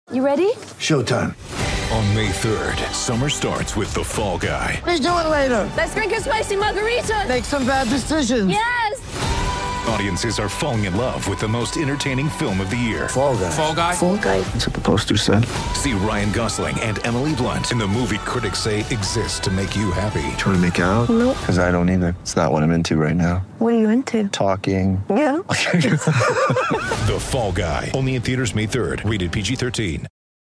You ready? Showtime. On May 3rd, summer starts with The Fall Guy. Let's do it later. Let's drink a spicy margarita. Make some bad decisions. Yes! Audiences are falling in love with the most entertaining film of the year. Fall Guy. Fall Guy? Fall Guy. That's what the poster said. See Ryan Gosling and Emily Blunt in the movie critics say exists to make you happy. Trying to make it out? Nope. Because I don't either. It's not what I'm into right now. What are you into? Talking. Yeah. The Fall Guy. Only in theaters May 3rd. Rated PG-13.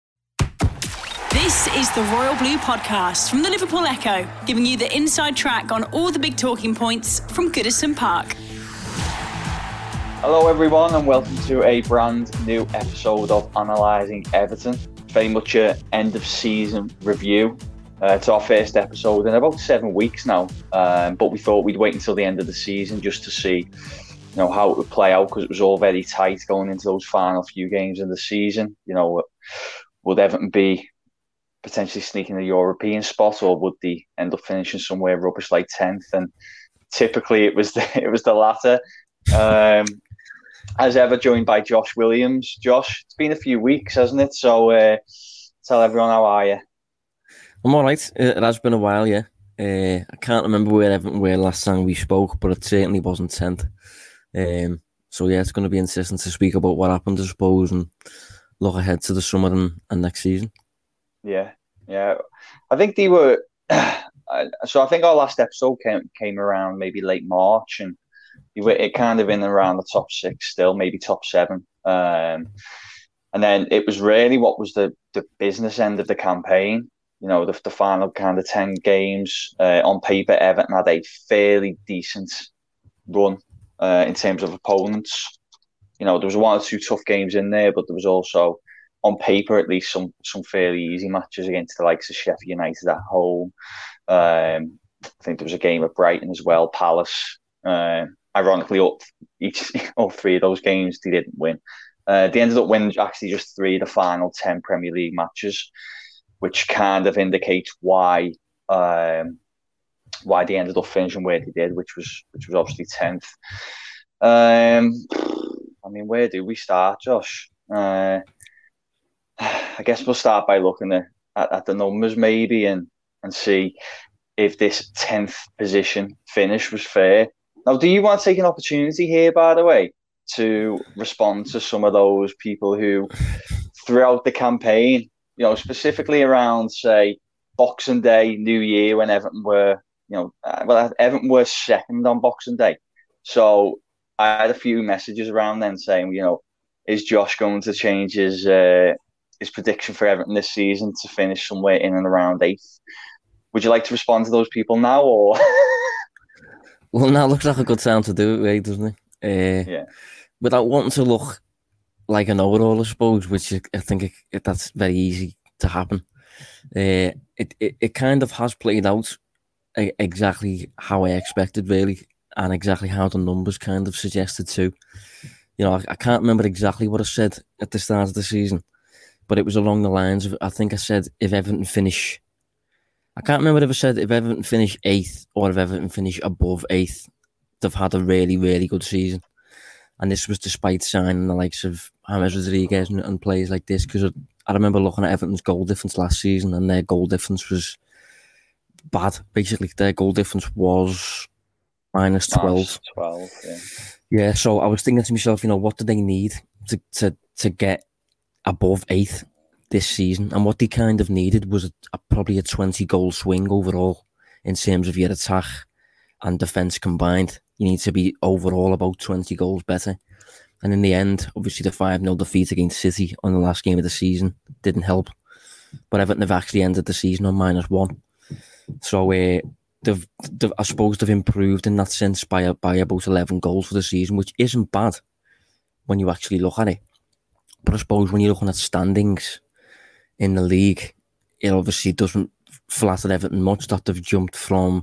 This is the Royal Blue Podcast from the Liverpool Echo, giving you the inside track on all the big talking points from Goodison Park. Hello everyone and welcome to a brand new episode of Analysing Everton. Very much an end of season review. It's our first episode in about 7 weeks now, but we thought we'd wait until the end of the season just to see how it would play out, because it was all very tight going into those final few games of the season. Would Everton be potentially sneaking a European spot, or would they end up finishing somewhere rubbish like 10th? And typically it was the latter. As ever, joined by Josh Williams. Josh, it's been a few weeks, hasn't it? So tell everyone, how are you? I'm all right. It has been a while, yeah. I can't remember where Everton were last time we spoke, but it certainly wasn't 10th. So yeah, it's going to be interesting to speak about what happened, I suppose, and look ahead to the summer and next season. Yeah. I think they were. So I think our last episode came around maybe late March, and it kind of in around the top 6 still, maybe top 7. And then it was really what was the business end of the campaign. The final kind of 10 games. On paper, Everton had a fairly decent run in terms of opponents. There was 1 or 2 tough games in there, but there was also, on paper at least, some fairly easy matches against the likes of Sheffield United at home. I think there was a game at Brighton as well, Palace. Ironically, all 3 of those games they didn't win. They ended up winning actually just 3 of the final 10 Premier League matches, which kind of indicates why they ended up finishing where they did, which was obviously 10th. Where do we start, Josh? I guess we'll start by looking at the numbers maybe and see if this 10th position finish was fair. Now, do you want to take an opportunity here, by the way, to respond to some of those people who, throughout the campaign, specifically around, say, Boxing Day, New Year, when Everton were, Everton were second on Boxing Day. So I had a few messages around then saying, is Josh going to change his prediction for Everton this season to finish somewhere in and around 8th? Would you like to respond to those people now, or? Well, now looks like a good time to do it, right, doesn't it? Yeah. Without wanting to look like a know-it-all, I suppose, which I think that's very easy to happen. It kind of has played out exactly how I expected, really, and exactly how the numbers kind of suggested too. I can't remember exactly what I said at the start of the season, but it was along the lines of, I think I said, if Everton finish... I can't remember if I said if Everton finish 8th or if Everton finish above 8th, they've had a really, really good season. And this was despite signing the likes of James Rodriguez and players like this, because I remember looking at Everton's goal difference last season, and their goal difference was bad. Basically, their goal difference was minus 12. Yeah, so I was thinking to myself, what do they need to get above 8th this season? And what they kind of needed was probably a 20-goal swing overall in terms of your attack and defence combined. You need to be overall about 20 goals better. And in the end, obviously the 5-0 defeat against City on the last game of the season didn't help. But Everton have actually ended the season on -1. So I suppose they've improved in that sense by about 11 goals for the season, which isn't bad when you actually look at it. But I suppose when you're looking at standings in the league, it obviously doesn't flatter Everton much that they've jumped to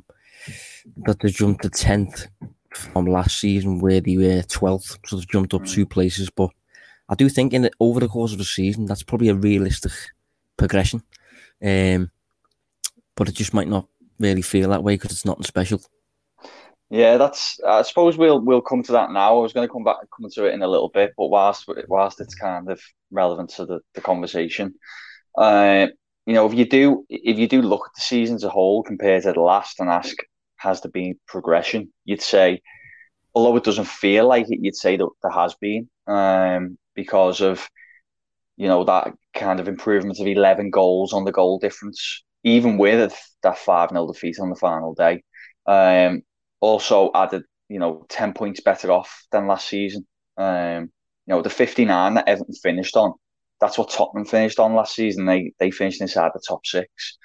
10th from last season, where they were 12th, so they've jumped up 2 places. But I do think over the course of the season, that's probably a realistic progression. But it just might not really feel that way because it's nothing special. Yeah, that's. I suppose we'll come to that now. I was going to come to it in a little bit, but whilst it's kind of relevant to the conversation, uh, if you do look at the season as a whole compared to the last and ask, has there been progression? You'd say, although it doesn't feel like it, you'd say that there has been, because of that kind of improvement of 11 goals on the goal difference, even with that 5-0 defeat on the final day. Also added, 10 points better off than last season. The 59 that Everton finished on, that's what Tottenham finished on last season. They finished inside the top six.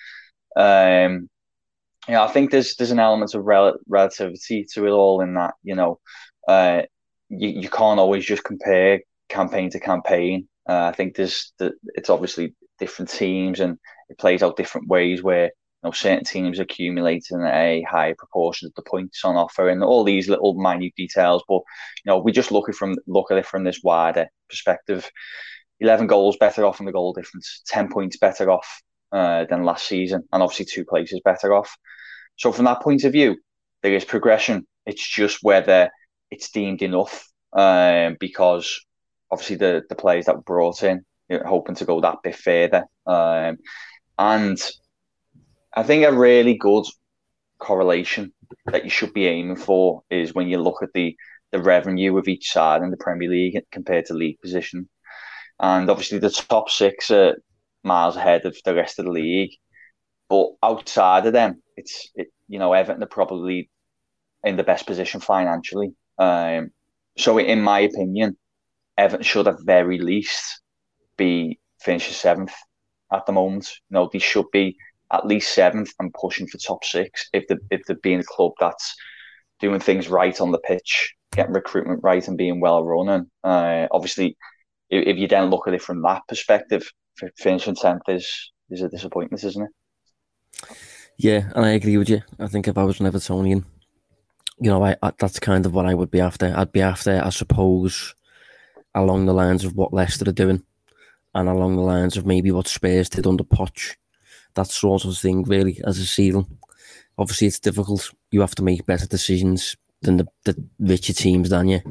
I think there's an element of relativity to it all in that, you can't always just compare campaign to campaign. I think it's obviously different teams and it plays out different ways where certain teams accumulating a higher proportion of the points on offer and all these little minute details. But we just look at it from this wider perspective. 11 goals better off in the goal difference, 10 points better off than last season, and obviously 2 places better off. So from that point of view, there is progression. It's just whether it's deemed enough, because obviously the players that were brought in, hoping to go that bit further. And I think a really good correlation that you should be aiming for is when you look at the revenue of each side in the Premier League compared to league position. And obviously the top 6 are miles ahead of the rest of the league. But outside of them, Everton are probably in the best position financially. So in my opinion, Everton should at very least be finishing 7th at the moment. They should be at least 7th and pushing for top 6 if they're being a club that's doing things right on the pitch, getting recruitment right and being well run. And obviously, if you then look at it from that perspective, finishing 10th is a disappointment, isn't it? Yeah, and I agree with you. I think if I was an Evertonian, that's kind of what I would be after. I'd be after, I suppose, along the lines of what Leicester are doing and along the lines of maybe what Spurs did under Poch. That sort of thing, really, as a ceiling. Obviously, it's difficult. You have to make better decisions than the richer teams, than you,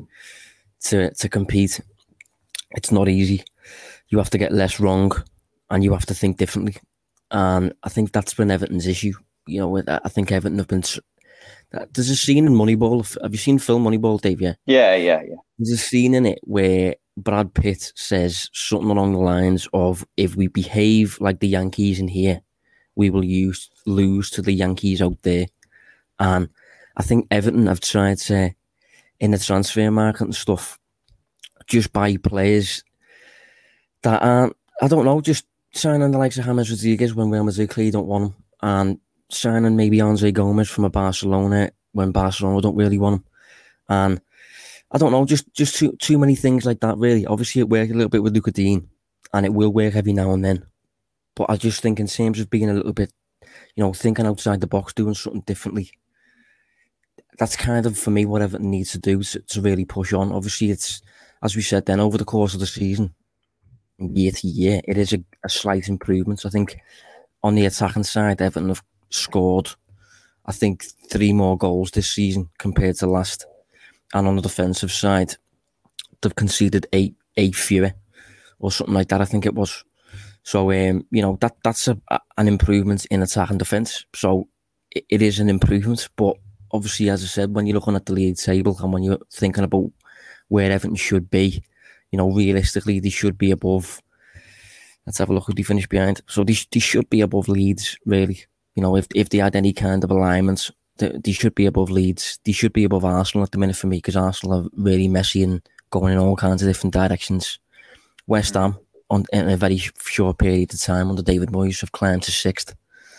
to compete. It's not easy. You have to get less wrong and you have to think differently. And I think that's been Everton's issue. I think Everton have been... There's a scene in Moneyball. Have you seen film Moneyball, Dave? Yeah? Yeah. There's a scene in it where Brad Pitt says something along the lines of, if we behave like the Yankees in here, we will lose to the Yankees out there. And I think Everton have tried to, in the transfer market and stuff, just buy players that aren't, I don't know, just signing the likes of James Rodriguez when Real Madrid clearly don't want him, and signing maybe Andre Gomes from a Barcelona when Barcelona don't really want him. And I don't know, just too many things like that, really. Obviously, it worked a little bit with Lucas Digne, and it will work every now and then. But I just think in terms of being a little bit, thinking outside the box, doing something differently, that's kind of, for me, what Everton needs to do to really push on. Obviously, it's, as we said then, over the course of the season, year to year, it is a slight improvement. I think on the attacking side, Everton have scored, I think, 3 more goals this season compared to last. And on the defensive side, they've conceded 8 fewer or something like that, I think it was. So, that's an improvement in attack and defence. So it is an improvement. But obviously, as I said, when you're looking at the league table and when you're thinking about where Everton should be, realistically, they should be above. Let's have a look who they finished behind. So they should be above Leeds, really. If they had any kind of alignments, they should be above Leeds. They should be above Arsenal at the minute for me, because Arsenal are really messy and going in all kinds of different directions. West Ham, in a very short period of time under David Moyes, have climbed to 6th.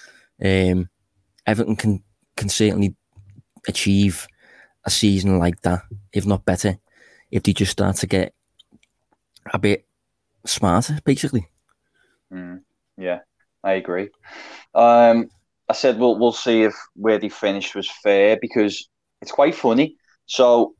Everton can certainly achieve a season like that, if not better, if they just start to get a bit smarter, basically. Yeah, I agree. I said we'll see if where they finished was fair, because it's quite funny. So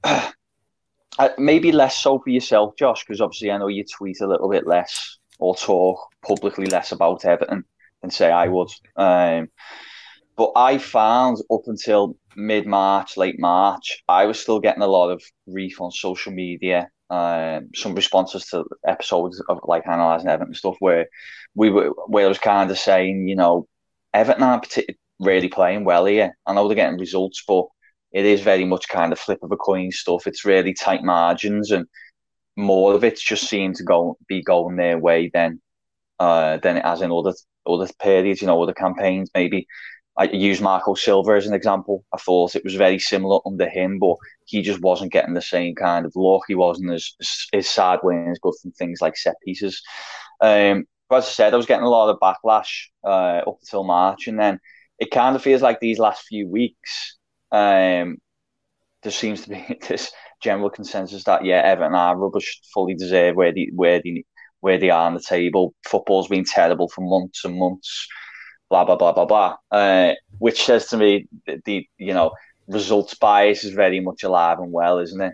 maybe less so for yourself, Josh, because obviously I know you tweet a little bit less or talk publicly less about Everton than say I would. But I found up until mid-March, late March, I was still getting a lot of grief on social media. Some responses to episodes of like analysing Everton stuff where I was kind of saying, you know, Everton aren't really playing well here. I know they're getting results, but it is very much kind of flip of a coin stuff. It's really tight margins, and more of it's just seemed to be going their way than it has in other periods, you know, other campaigns. Maybe I use Marco Silva as an example. I thought it was very similar under him, but he just wasn't getting the same kind of look. He wasn't as his side winning as good from things like set pieces. But as I said, I was getting a lot of backlash up until March, and then it kind of feels like these last few weeks, there seems to be this general consensus that Everton are rubbish, fully deserve where they are on the table. Football's been terrible for months and months. Blah blah blah blah blah. Which says to me that the results bias is very much alive and well, isn't it?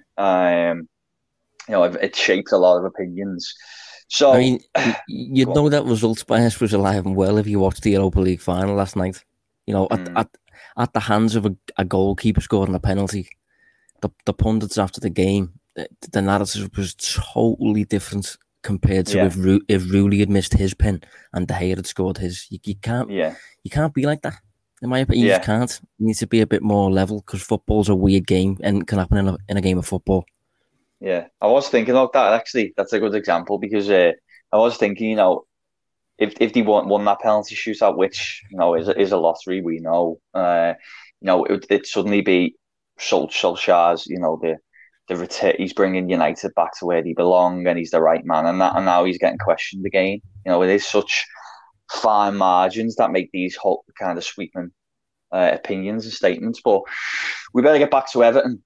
It shapes a lot of opinions. So I mean, you'd know that results bias was alive and well if you watched the Europa League final last night. You know, at the hands of a goalkeeper scoring a penalty, the pundits after the game, the narrative was totally different compared to if Rooney had missed his pen and De Gea had scored his. You can't be like that. In my opinion, you just can't. You need to be a bit more level, because football's a weird game and can happen in a game of football. Yeah, I was thinking about that, actually. That's a good example, because I was thinking, you know, if they won that penalty shootout, which, you know, is a lottery, we know, it'd suddenly be Solskjaer's, you know, he's bringing United back to where they belong, and he's the right man, and now he's getting questioned again. You know, it is such fine margins that make these whole kind of sweeping opinions and statements. But we better get back to Everton.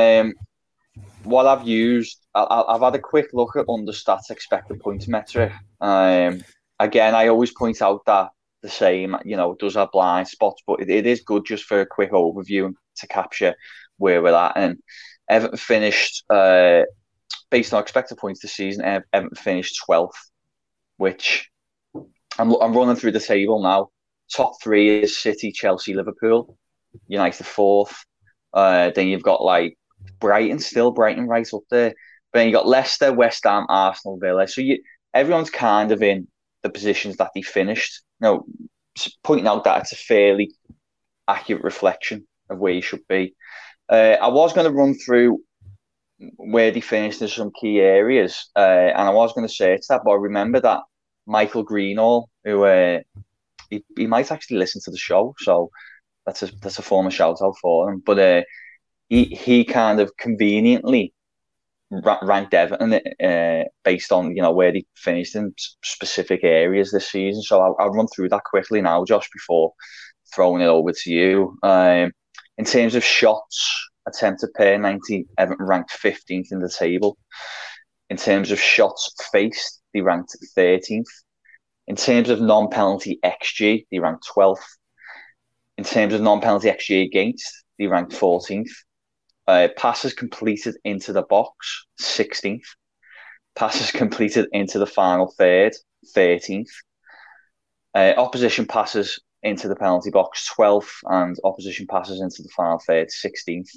What I've used, I've had a quick look at Understat's expected points metric. Again, I always point out that the same, you know, it does have blind spots, but it is good just for a quick overview to capture where we're at. And Everton finished, based on expected points this season, Everton finished 12th, which I'm running through the table now. Top three is City, Chelsea, Liverpool. United 4th. Then you've got like Brighton right up there. But then you got Leicester, West Ham, Arsenal, Villa. So everyone's kind of in the positions that they finished. Now, pointing out that it's a fairly accurate reflection of where you should be. I was going to run through where they finished in some key areas, and I was going to search that, but I remember that Michael Greenall, who he might actually listen to the show, so that's a former shout out for him. But he kind of conveniently ranked Everton based on, you know, where they finished in specific areas this season. So I'll run through that quickly now, Josh, before throwing it over to you. In terms of shots attempted per 90, Everton ranked 15th in the table. In terms of shots faced, they ranked 13th. In terms of non-penalty XG, they ranked 12th. In terms of non-penalty XG against, they ranked 14th. Passes completed into the box, 16th. Passes completed into the final third, 13th. Opposition passes into the penalty box, 12th, and opposition passes into the final third, 16th.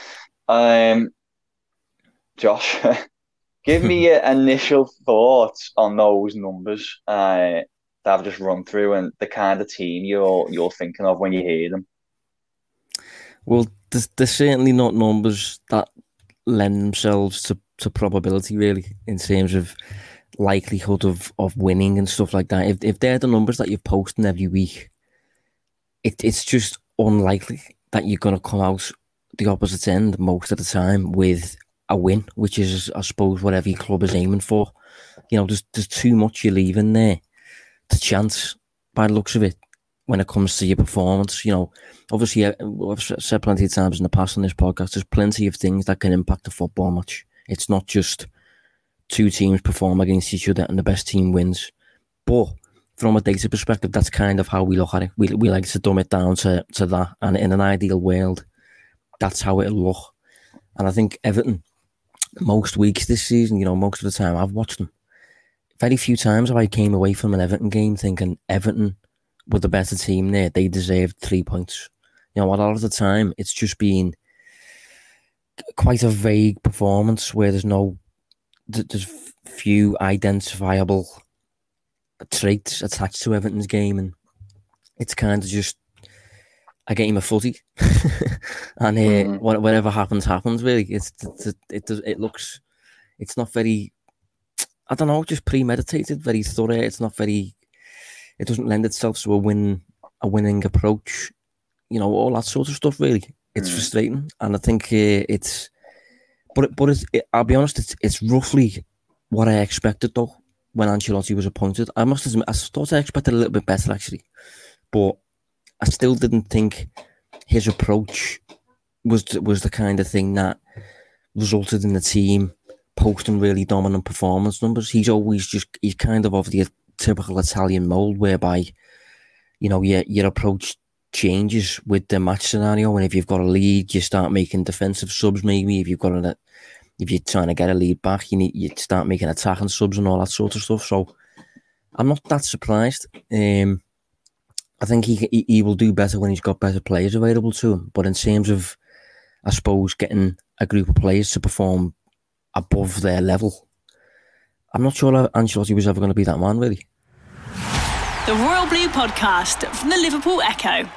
Josh, give me your initial thoughts on those numbers that I've just run through, and the kind of team you're thinking of when you hear them. Well, there's certainly not numbers that lend themselves to probability, really, in terms of likelihood of winning and stuff like that. If they're the numbers that you're posting every week, it's just unlikely that you're going to come out the opposite end most of the time with a win, which is, I suppose, what every club is aiming for. You know, there's too much you leave in there to chance, by the looks of it, when it comes to your performance. You know, obviously, I've said plenty of times in the past on this podcast, there's plenty of things that can impact a football match. It's not just two teams perform against each other and the best team wins. But from a data perspective, that's kind of how we look at it. We like to dumb it down to that. And in an ideal world, that's how it'll look. And I think Everton, most weeks this season, you know, most of the time I've watched them, very few times have I came away from an Everton game thinking Everton were the better team there. They deserved 3 points. You know, a lot of the time it's just been quite a vague performance where there's few identifiable traits attached to Everton's game, and it's kind of just a game of footy, and whatever happens, really. It's not very, I don't know, just premeditated, very thorough. It doesn't lend itself to a winning approach, you know, all that sort of stuff. Really, it's frustrating, and I think I'll be honest, it's roughly what I expected though when Ancelotti was appointed. I must admit, I thought I expected a little bit better actually, but I still didn't think his approach was the kind of thing that resulted in the team posting really dominant performance numbers. He's kind of the typical Italian mould whereby, you know, your approach changes with the match scenario, and if you've got a lead, you start making defensive subs. Maybe if you're trying to get a lead back, you start making attacking subs and all that sort of stuff. So I'm not that surprised. I think he will do better when he's got better players available to him. But in terms of, I suppose, getting a group of players to perform above their level, I'm not sure Ancelotti was ever going to be that man, really. The Royal Blue Podcast from the Liverpool Echo.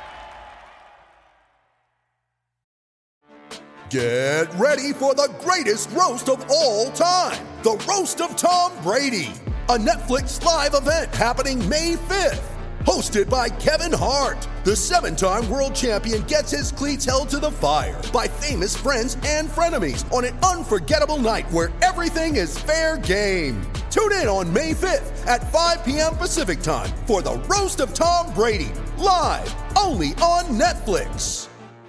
Get ready for the greatest roast of all time, the Roast of Tom Brady, a Netflix live event happening May 5th. Hosted by Kevin Hart, the 7-time world champion gets his cleats held to the fire by famous friends and frenemies on an unforgettable night where everything is fair game. Tune in on May 5th at 5 p.m. Pacific time for the Roast of Tom Brady, live only on Netflix.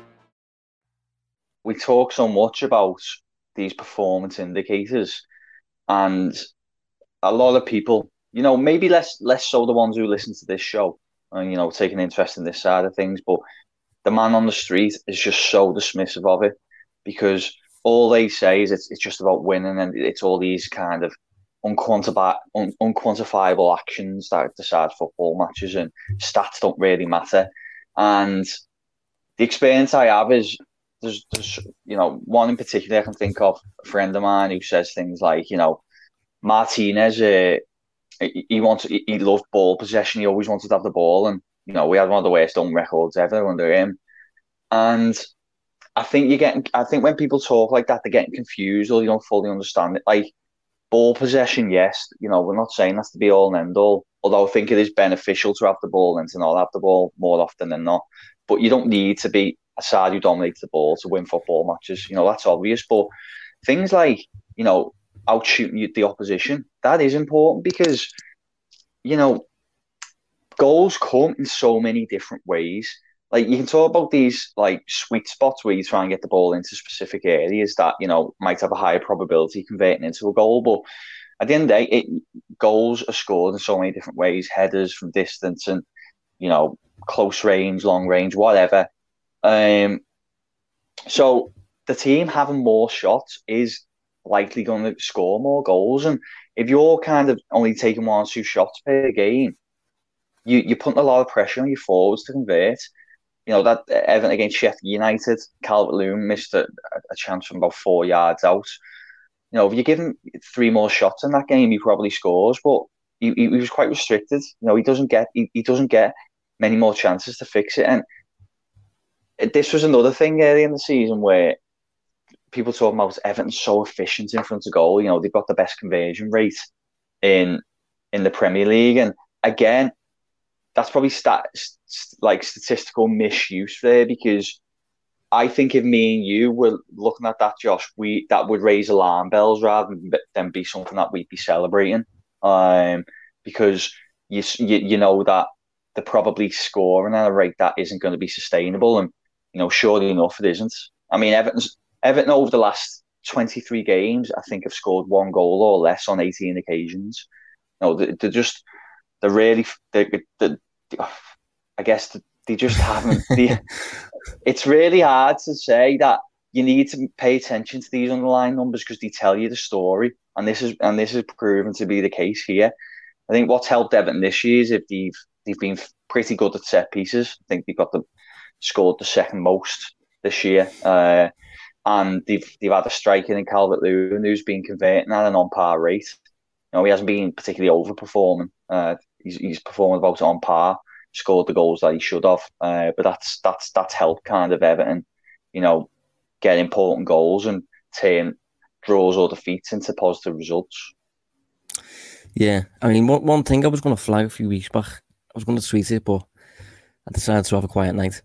We talk so much about these performance indicators, and a lot of people, you know, maybe less so the ones who listen to this show and, you know, take an interest in this side of things, but the man on the street is just so dismissive of it, because all they say is it's just about winning, and it's all these kind of unquantifiable actions that decide football matches, and stats don't really matter. And the experience I have is there's you know, one in particular I can think of, a friend of mine who says things like, you know, Martinez, he loved ball possession. He always wanted to have the ball, and you know, we had one of the worst home records ever under him. And I think when people talk like that, they're getting confused, or they don't fully understand it. Like, ball possession, yes, you know, we're not saying that's to be all and end all. Although I think it is beneficial to have the ball and to not have the ball more often than not. But you don't need to be a side who dominates the ball to win football matches. You know, that's obvious. But things like, you know, outshooting the opposition, that is important, because, you know, goals come in so many different ways. Like, you can talk about these like sweet spots where you try and get the ball into specific areas that, you know, might have a higher probability of converting into a goal. But at the end of the day, goals are scored in so many different ways: headers from distance, and, you know, close range, long range, whatever. So the team having more shots is likely going to score more goals, and if you're kind of only taking 1 or 2 shots per game, you're putting a lot of pressure on your forwards to convert. You know, that Everton against Sheffield United, Calvert-Lewin missed a chance from about 4 yards out. You know, if you give him 3 more shots in that game, he probably scores, but he was quite restricted. You know, he doesn't get many more chances to fix it. And this was another thing early in the season where people talking about Everton's so efficient in front of goal. You know, they've got the best conversion rate in the Premier League. And again, that's probably statistical misuse there, because I think if me and you were looking at that, Josh, that would raise alarm bells rather than be something that we'd be celebrating. Because you know that they're probably scoring at a rate that isn't going to be sustainable, and, you know, surely enough, it isn't. I mean, Everton over the last 23 games, I think, have scored 1 goal or less on 18 occasions. No, I guess they just haven't. It's really hard to say that you need to pay attention to these underlying numbers, because they tell you the story, and this is proven to be the case here. I think what's helped Everton this year is if they've been pretty good at set pieces. I think they've got the scored the second most this year. And they've had a striker in Calvert-Lewin who's been converting at an on-par rate. He hasn't been particularly overperforming. He's performed about on par, scored the goals that he should have. But that's helped kind of Everton, get important goals and turn draws or defeats into positive results. Yeah, I mean, one thing I was going to flag a few weeks back, I was going to tweet it, but I decided to have a quiet night.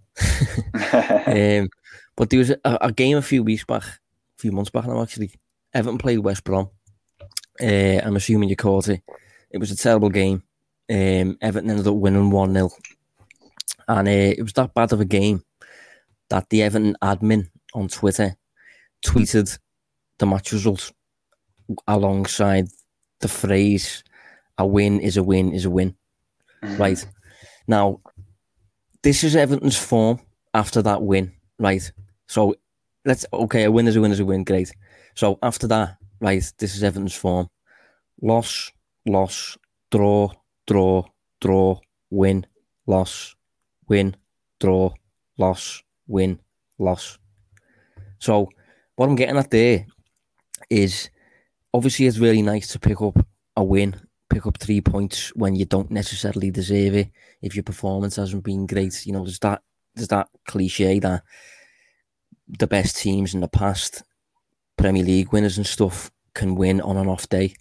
But there was a game a few months back now, actually. Everton played West Brom. I'm assuming you caught it. It was a terrible game. Everton ended up winning 1-0. And it was that bad of a game that the Everton admin on Twitter tweeted the match results alongside the phrase, "A win is a win is a win." Right. Now, this is Everton's form after that win, right? So, a win is a win is a win, great. So, after that, right, this is Everton's form. Loss, loss, draw, draw, draw, win, loss, win, draw, loss, win, loss. So, what I'm getting at there is, obviously it's really nice to pick up a win, pick up 3 points when you don't necessarily deserve it, if your performance hasn't been great. There's that cliche that the best teams in the past, Premier League winners and stuff, can win on an off day.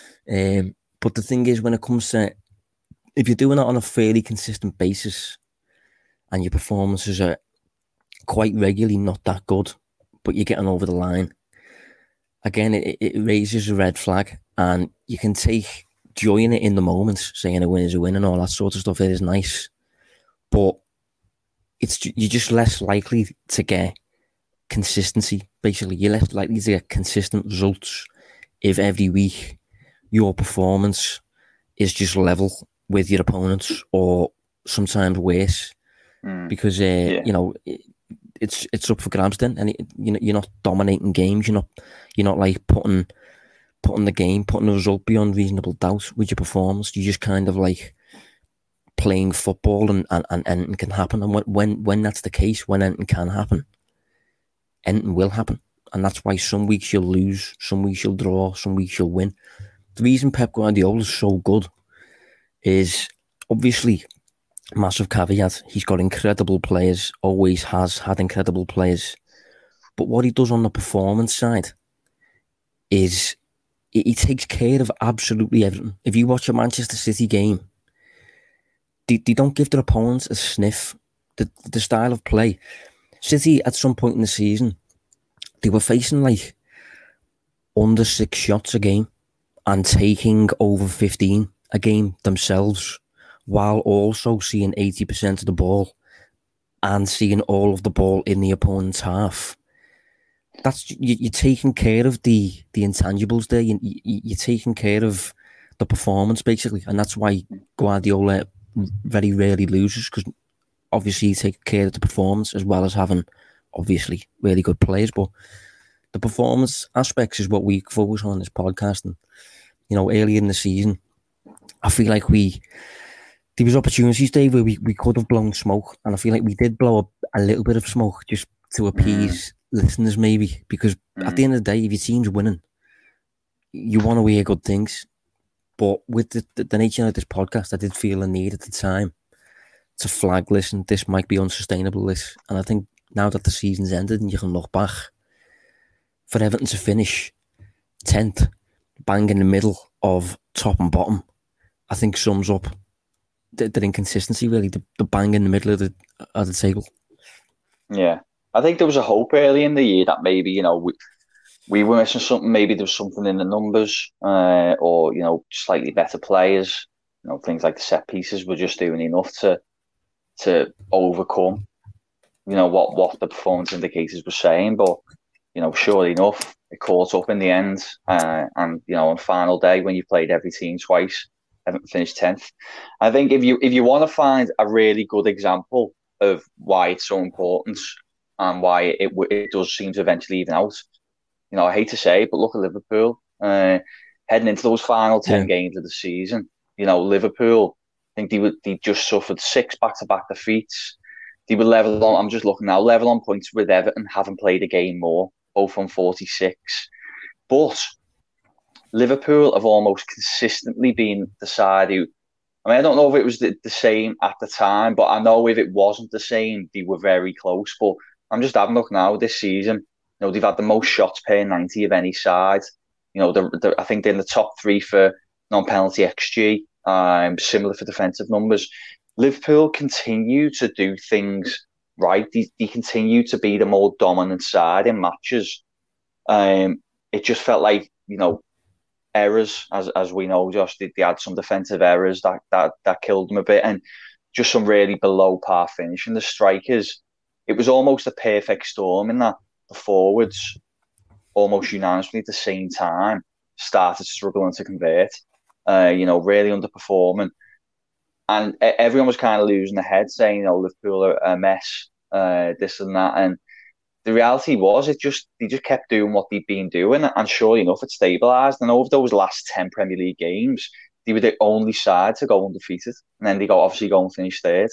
But the thing is, when it comes to, if you're doing it on a fairly consistent basis and your performances are quite regularly not that good, but you're getting over the line, again, it raises a red flag, and you can take joy in it in the moment, saying a win is a win and all that sort of stuff. It is nice, but you're just less likely to get consistency. Basically, you're less likely to get consistent results if every week your performance is just level with your opponents, or sometimes worse, because it's up for grabs then, and you're not dominating games. You're not like putting the result beyond reasonable doubt with your performance. You just kind of like playing football, and anything can happen. And when that's the case, when anything can happen, anything will happen. And that's why some weeks you'll lose, some weeks you'll draw, some weeks you'll win. The reason Pep Guardiola is so good is, obviously, massive caveat, he's got incredible players, always has had incredible players. But what he does on the performance side is he takes care of absolutely everything. If you watch a Manchester City game, they don't give their opponents a sniff. The style of play. City, at some point in the season, they were facing like under 6 shots a game and taking over 15 a game themselves, while also seeing 80% of the ball and seeing all of the ball in the opponent's half. That's you're taking care of the intangibles there. You're taking care of the performance, basically, and that's why Guardiola very rarely loses, because obviously you take care of the performance as well as having, obviously, really good players. But the performance aspects is what we focus on in this podcast. And earlier in the season, I feel like there was opportunities, Dave, where we could have blown smoke, and I feel like we did blow a little bit of smoke just to appease listeners, maybe, because at the end of the day, if your team's winning, you want to hear good things. But with the nature of this podcast, I did feel a need at the time to flag, listen, this might be unsustainable, this. And I think now that the season's ended and you can look back, for Everton to finish 10th, bang in the middle of top and bottom, I think sums up the inconsistency, really, the bang in the middle of the table. Yeah. I think there was a hope early in the year that maybe, we were missing something. Maybe there was something in the numbers, or, slightly better players. Things like the set pieces were just doing enough to overcome, what the performance indicators were saying. But, sure enough, it caught up in the end. And, on final day, when you played every team twice, haven't finished 10th. I think if you want to find a really good example of why it's so important and why it does seem to eventually even out, I hate to say it, but look at Liverpool. Heading into those final 10 games of the season, Liverpool, I think they just suffered 6 back-to-back defeats. they were level on. I'm just looking now, level on points with Everton, having played a game more, both on 46. But Liverpool have almost consistently been the side who, I mean, I don't know if it was the same at the time, but I know if it wasn't the same, they were very close. But I'm just having a look now this season. You know, they've had the most shots per 90 of any side. You know, I think they're in the top 3 for non-penalty XG, similar for defensive numbers. Liverpool continue to do things right. They continue to be the more dominant side in matches. It just felt like, you know, errors, as we know, Josh, they had some defensive errors that killed them a bit, and just some really below par finishing. The strikers, it was almost a perfect storm in that the forwards almost unanimously at the same time started struggling to convert, you know, really underperforming. And everyone was kind of losing their head saying, you know, Liverpool are a mess, this and that. And the reality was, they just kept doing what they'd been doing, and sure enough, it stabilised. And over those last 10 Premier League games, they were the only side to go undefeated, and then they obviously go and finish third.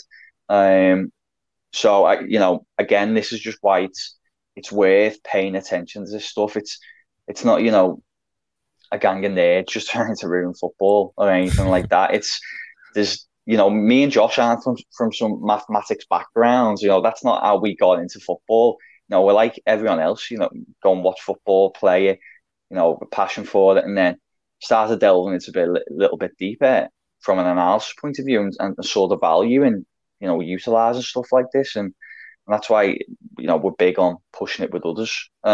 So you know, again, this is just why it's worth paying attention to this stuff. It's not, you know, a gang of nerds just trying to ruin football or anything like that. There's, you know, me and Josh aren't from some mathematics backgrounds. You know, that's not how we got into football. No, we're like everyone else, you know, go and watch football, play it, you know, a passion for it, and then started delving into a little bit deeper from an analysis point of view and saw the value in, you know, utilising stuff like this. And that's why, you know, we're big on pushing it with others.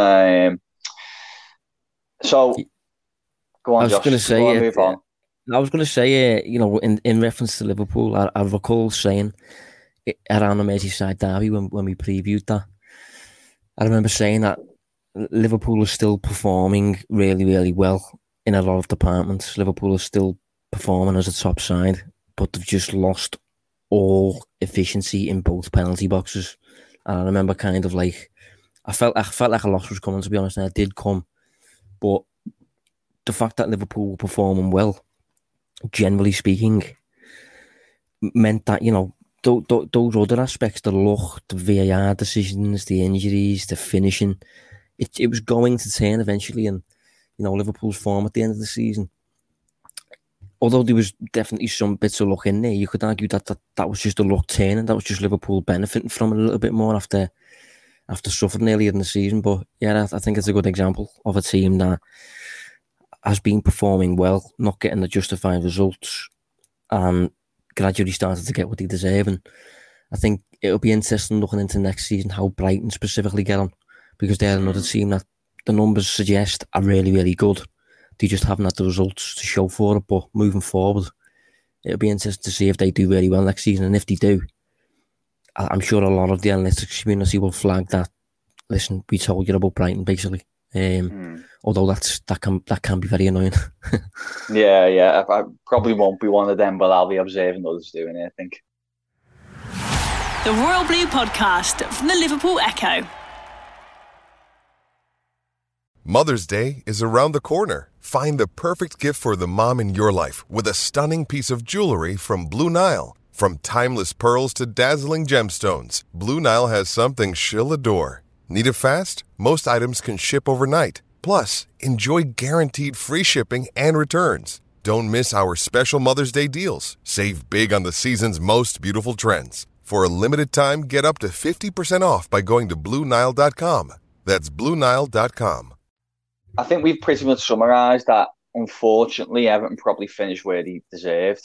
So, go on, Josh. Move on. I was going to say, you know, in reference to Liverpool, I recall saying around the Merseyside derby when we previewed that, I remember saying that Liverpool is still performing really, really well in a lot of departments. Liverpool is still performing as a top side, but they've just lost all efficiency in both penalty boxes. And I remember kind of like, I felt like a loss was coming, to be honest, and it did come. But the fact that Liverpool were performing well, generally speaking, meant that, you know, those other aspects, the luck, the VAR decisions, the injuries, the finishing, it was going to turn eventually. And, you know, Liverpool's form at the end of the season, although there was definitely some bits of luck in there, you could argue that was just a luck turning. That was just Liverpool benefiting from it a little bit more after suffering earlier in the season. But yeah, I think it's a good example of a team that has been performing well, not getting the justified results, and gradually started to get what they deserve. And I think it'll be interesting looking into next season how Brighton specifically get on, because they're another team that the numbers suggest are really, really good. They just haven't had the results to show for it. But moving forward, it'll be interesting to see if they do very well next season. And if they do, I'm sure a lot of the analytics community will flag that, listen, we told you about Brighton, basically. Although that can be very annoying. Yeah. I probably won't be one of them, but I'll be observing others doing it, I think. The Royal Blue Podcast from the Liverpool Echo. Mother's Day is around the corner. Find the perfect gift for the mom in your life with a stunning piece of jewelry from Blue Nile. From timeless pearls to dazzling gemstones, Blue Nile has something she'll adore. Need it fast? Most items can ship overnight. Plus, enjoy guaranteed free shipping and returns. Don't miss our special Mother's Day deals. Save big on the season's most beautiful trends. For a limited time, get up to 50% off by going to BlueNile.com. That's BlueNile.com. I think we've pretty much summarised that, unfortunately, Everton probably finished where they deserved.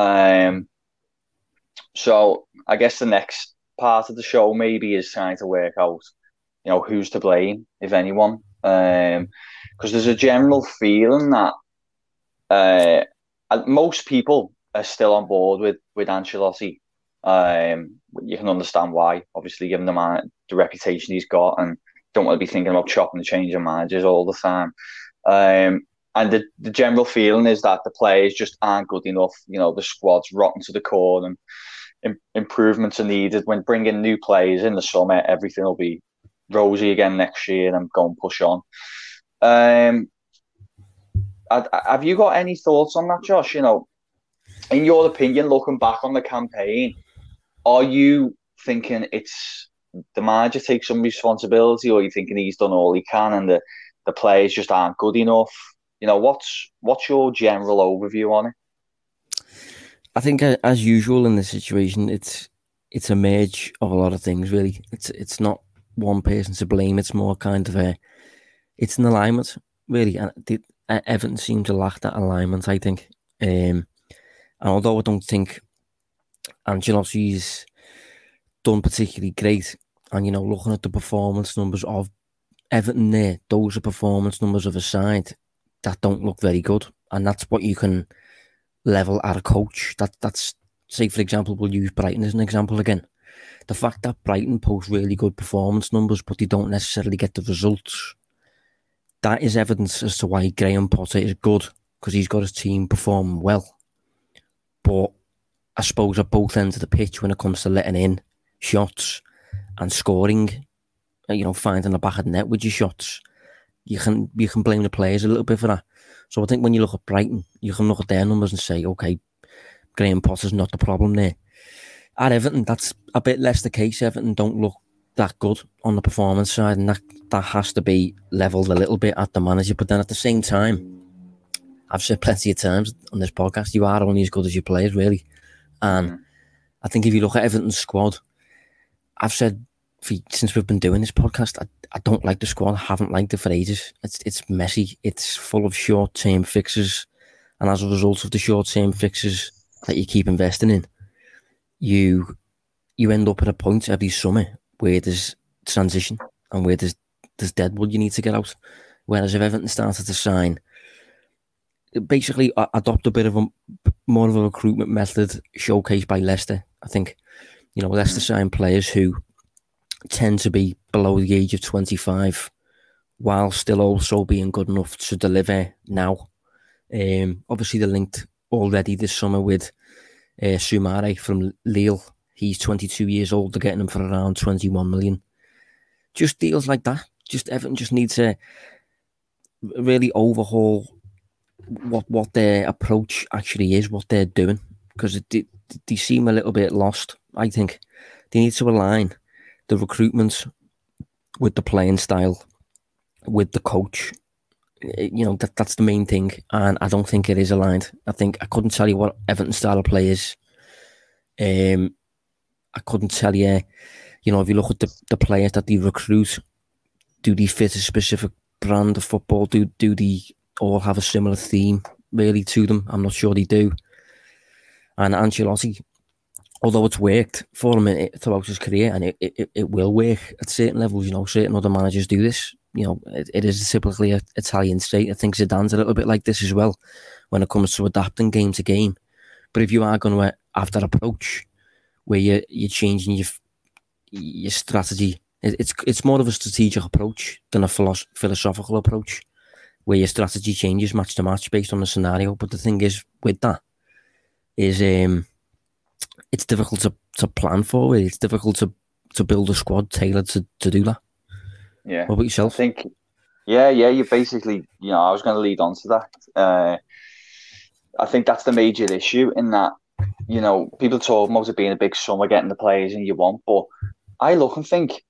So I guess the next part of the show maybe is trying to work out, you know, who's to blame, if anyone. Because there's a general feeling that most people are still on board with Ancelotti. You can understand why, obviously, given the reputation he's got, and don't want to be thinking about chopping and changing managers all the time. And the general feeling is that the players just aren't good enough. You know, the squad's rotten to the core, and improvements are needed. When bringing new players in the summer, everything will be rosy again next year and go and push on. Have you got any thoughts on that, Josh? You know, in your opinion, looking back on the campaign, are you thinking it's the manager takes some responsibility, or are you thinking he's done all he can and the players just aren't good enough? What's your general overview on it? I think, as usual in this situation, it's a merge of a lot of things. Really, it's not one person to blame. It's more kind of it's an alignment, really, and Everton seem to lack that alignment, I think. And although I don't think Ancelotti's done particularly great, and looking at the performance numbers of Everton there, those are performance numbers of a side that don't look very good, and that's what you can level at a coach. That's say, for example, we'll use Brighton as an example again. The fact that Brighton post really good performance numbers, but they don't necessarily get the results, that is evidence as to why Graham Potter is good, because he's got his team performing well. But I suppose at both ends of the pitch, when it comes to letting in shots and scoring, finding the back of the net with your shots, you can blame the players a little bit for that. So I think when you look at Brighton, you can look at their numbers and say, okay, Graham Potter's not the problem there. At Everton, that's a bit less the case. Everton don't look that good on the performance side, and that has to be levelled a little bit at the manager. But then at the same time, I've said plenty of times on this podcast, you are only as good as your players, really. And I think if you look at Everton's squad, I've said since we've been doing this podcast, I don't like the squad. I haven't liked it for ages. It's messy. It's full of short-term fixes. And as a result of the short-term fixes that you keep investing in, you end up at a point every summer where there's transition and where there's deadwood you need to get out. Whereas if Everton started to sign, basically adopt a bit of more of a recruitment method showcased by Leicester. I think, Leicester sign players who tend to be below the age of 25 while still also being good enough to deliver now. Obviously, they're linked already this summer with Soumaré from Lille. He's 22 years old. They're getting him for around 21 million. Just deals like that. Everton just needs to really overhaul what their approach actually is, what they're doing, because they seem a little bit lost. I think they need to align the recruitment with the playing style, with the coach. That's the main thing, and I don't think it is aligned. I couldn't tell you what Everton's style of play is. I couldn't tell you, if you look at the players that they recruit, do they fit a specific brand of football? Do they all have a similar theme really to them? I'm not sure they do. And Ancelotti, although it's worked for him throughout his career, and it will work at certain levels, certain other managers do this. It is typically an Italian state. I think Zidane's a little bit like this as well when it comes to adapting game to game. But if you are going to have that approach where you're changing your strategy, it's more of a strategic approach than a philosophical approach where your strategy changes match to match based on the scenario. But the thing is with that is it's difficult to plan for it. It's difficult to build a squad tailored to do that. Yeah. What about yourself? I think, you basically, I was going to lead on to that. I think that's the major issue in that, people talk about it being a big summer getting the players in you want, but I look and think,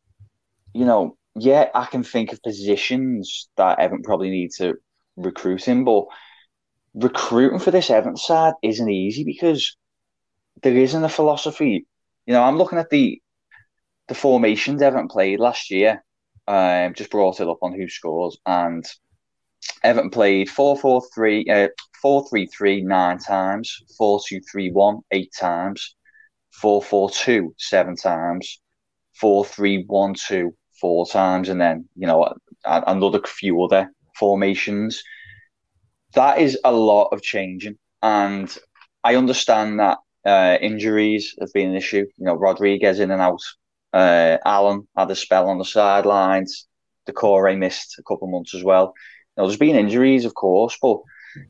I can think of positions that Everton probably need to recruit in, but recruiting for this Everton side isn't easy because there isn't a philosophy. I'm looking at the formations Everton played last year. Just brought it up on Who Scores, and Everton played 4-4-3, 4-3-3 9 times, 4-2-3-1 8 times, 4-4-2 7 times, 4-3-1-2 4 times, and then another few other formations. That is a lot of changing, and I understand that injuries have been an issue. Rodriguez in and out. Alan had a spell on the sidelines. Decore missed a couple of months as well. There's been injuries, of course, but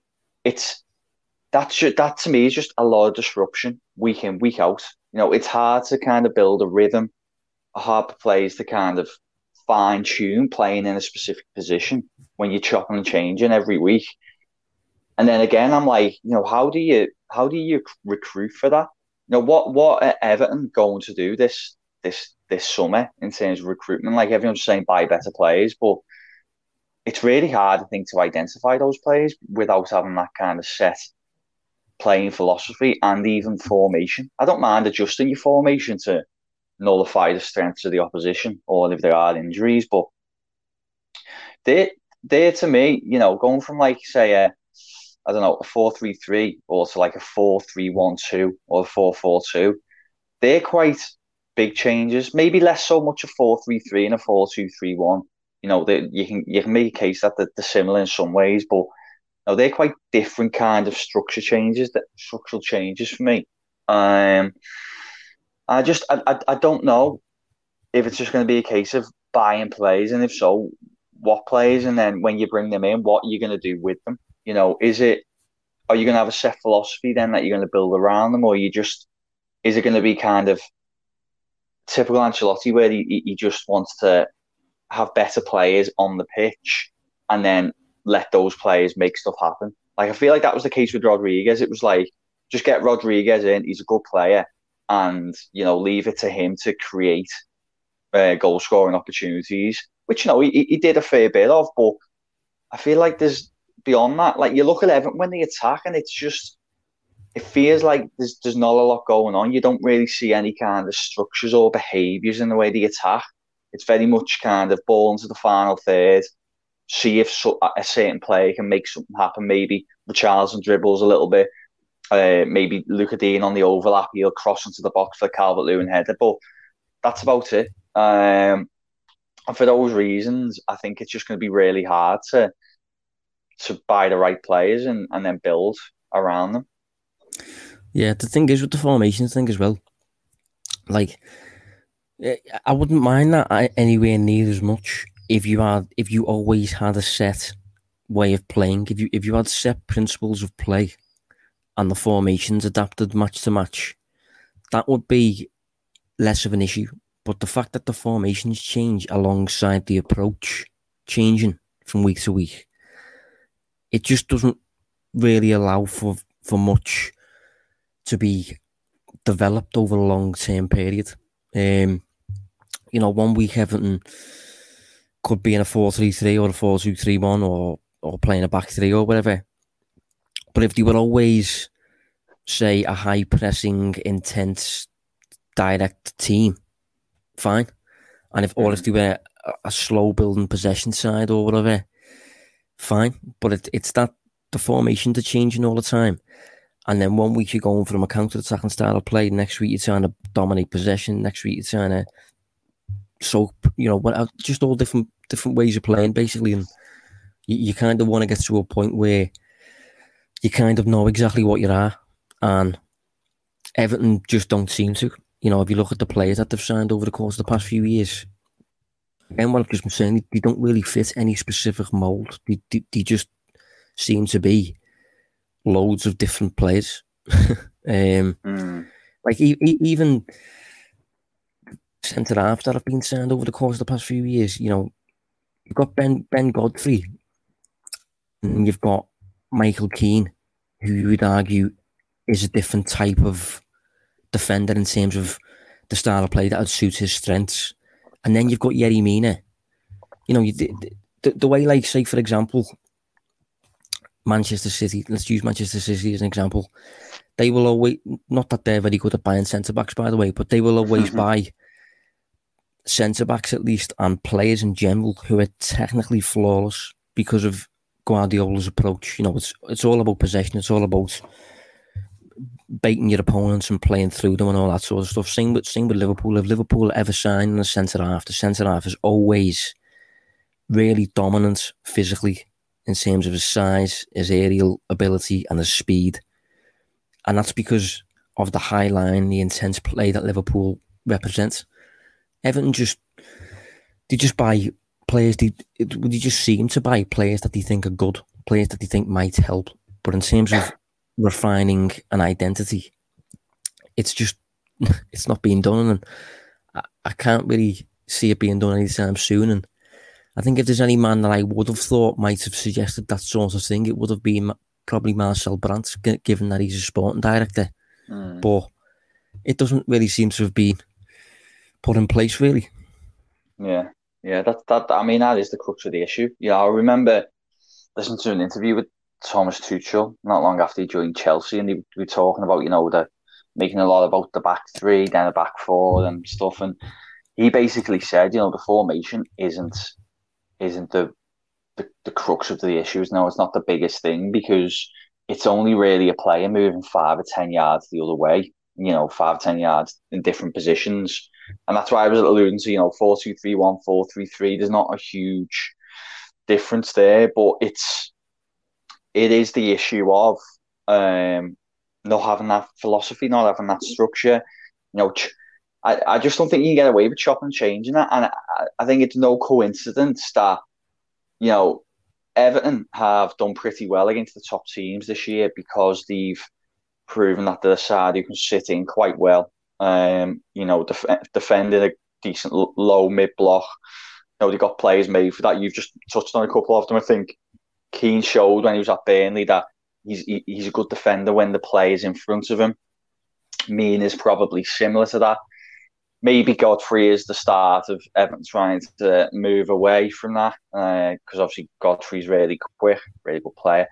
that to me is just a lot of disruption week in, week out. It's hard to kind of build a rhythm, hard for players to kind of fine tune playing in a specific position when you're chopping and changing every week. And then again, I'm like, how do you recruit for that? What are Everton going to do this this summer in terms of recruitment. Like everyone's saying, buy better players, but it's really hard, I think, to identify those players without having that kind of set playing philosophy and even formation. I don't mind adjusting your formation to nullify the strengths of the opposition or if there are injuries, but they're to me, going from like say a 4-3-3 or to like a 4-3-1-2 or a 4-4-2, they're quite big changes. Maybe less so much a 4-3-3 and a 4-2-3-1. You can make a case that they're similar in some ways, but they're quite different kind of structural changes for me. I don't know if it's just going to be a case of buying players, and if so, what players, and then when you bring them in, what you're going to do with them. Are you going to have a set philosophy then that you're going to build around them, or is it going to be kind of typical Ancelotti where he just wants to have better players on the pitch and then let those players make stuff happen? Like, I feel like that was the case with Rodriguez. It was like, just get Rodriguez in, he's a good player, and, leave it to him to create goal-scoring opportunities, which, he did a fair bit of, but I feel like there's beyond that. Like, you look at Everton when they attack, and it's just, it feels like there's not a lot going on. You don't really see any kind of structures or behaviours in the way they attack. It's very much kind of ball into the final third, see if a certain player can make something happen. Maybe Richarlison dribbles a little bit, maybe Luca Dean on the overlap, he'll cross into the box for Calvert-Lewin header, but that's about it. And for those reasons, I think it's just going to be really hard to buy the right players and then build around them. Yeah, the thing is with the formation thing as well, like, I wouldn't mind that anywhere near as much if you always had a set way of playing, if you had set principles of play and the formations adapted match to match, that would be less of an issue. But the fact that the formations change alongside the approach changing from week to week, it just doesn't really allow for much to be developed over a long-term period. 1 week Everton could be in a 4-3-3 or a 4-2-3-1 or playing a back three or whatever. But if they were always, say, a high-pressing, intense, direct team, fine. And if they were a slow-building possession side or whatever, fine. But it's that the formations are changing all the time. And then 1 week you're going from a counter-attacking style of play, next week you're trying to dominate possession, next week you're trying to just all different ways of playing, basically. And you kind of want to get to a point where you kind of know exactly what you are. And Everton just don't seem to. If you look at the players that they've signed over the course of the past few years, and what I've just been saying, they don't really fit any specific mould. They just seem to be loads of different players. Like even centre half that have been signed over the course of the past few years. You've got Ben Godfrey, and you've got Michael Keane, who you would argue is a different type of defender in terms of the style of play that would suit his strengths. And then you've got Yerry Mina. The way, like, say, for example, Manchester City, let's use Manchester City as an example. They will always, not that they're very good at buying centre-backs, by the way, but they will always buy centre-backs at least, and players in general who are technically flawless because of Guardiola's approach. It's all about possession, it's all about baiting your opponents and playing through them and all that sort of stuff. Same with Liverpool. If Liverpool ever sign a centre-half, the centre-half is always really dominant physically in terms of his size, his aerial ability and his speed. And that's because of the high line, the intense play that Liverpool represents. Everton just buy players, they just seem to buy players that they think are good, players that they think might help. But in terms of refining an identity, it's not being done, and I can't really see it being done anytime soon. And I think if there's any man that I would have thought might have suggested that sort of thing, it would have been probably Marcel Brandt, given that he's a sporting director. But it doesn't really seem to have been put in place, really. Yeah. That is the crux of the issue. I remember listening to an interview with Thomas Tuchel not long after he joined Chelsea, and they were talking about, the making a lot about the back three, then the back four and stuff. And he basically said, the formation isn't the crux of the issues. No, it's not the biggest thing, because it's only really a player moving 5 or 10 yards the other way, 5 or 10 yards in different positions. And that's why I was alluding to, 4-2-3-1, 4-3-3. There's not a huge difference there, but it is the issue of not having that philosophy, not having that structure. I just don't think you can get away with chopping and changing that. And I think it's no coincidence that, Everton have done pretty well against the top teams this year, because they've proven that they're a side who can sit in quite well. Defending a decent low mid block. They've got players made for that. You've just touched on a couple of them. I think Keane showed when he was at Burnley that he's a good defender when the player's in front of him. Mean is probably similar to that. Maybe Godfrey is the start of Everton trying to move away from that, because obviously Godfrey's really quick, really good player.